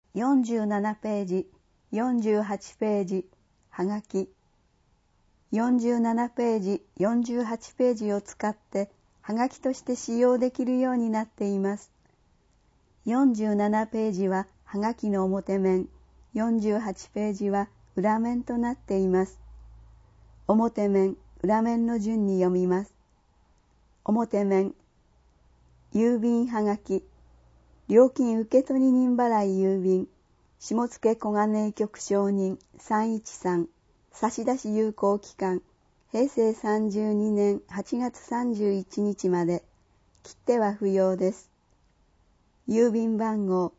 47ページ、48ページ、はがき。47ページ、48ページを使ってはがきとして使用できるようになっています。47ページははがきの表面、48ページは裏面となっています。表面、裏面の順に読みます。表面、郵便はがき、料金受取人払い郵便、下野小金井局承認313、差出有効期間、平成32年8月31日まで、切手は不要です。郵便番号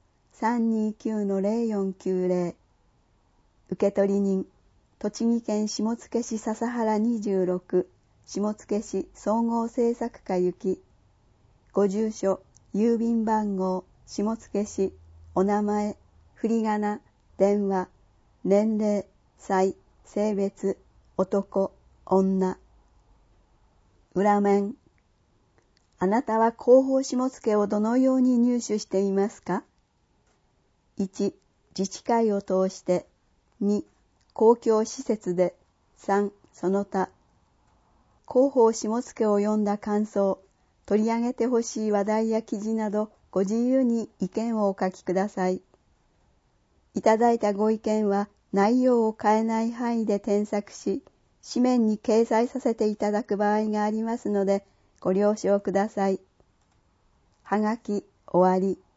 329-0490、受取人、栃木県下野市笹原26、下野市総合政策課行き、ご住所、郵便番号、下野市、お名前、振り仮名、電話、年齢、歳、性別、男、女。裏面。あなたは広報下野をどのように入手していますか？ 1. 自治会を通して。2. 公共施設で。3. その他。広報下野を読んだ感想、取り上げてほしい話題や記事など、ご自由に意見をお書きください。いただいたご意見は内容を変えない範囲で添削し、紙面に掲載させていただく場合がありますので、ご了承ください。はがき終わり。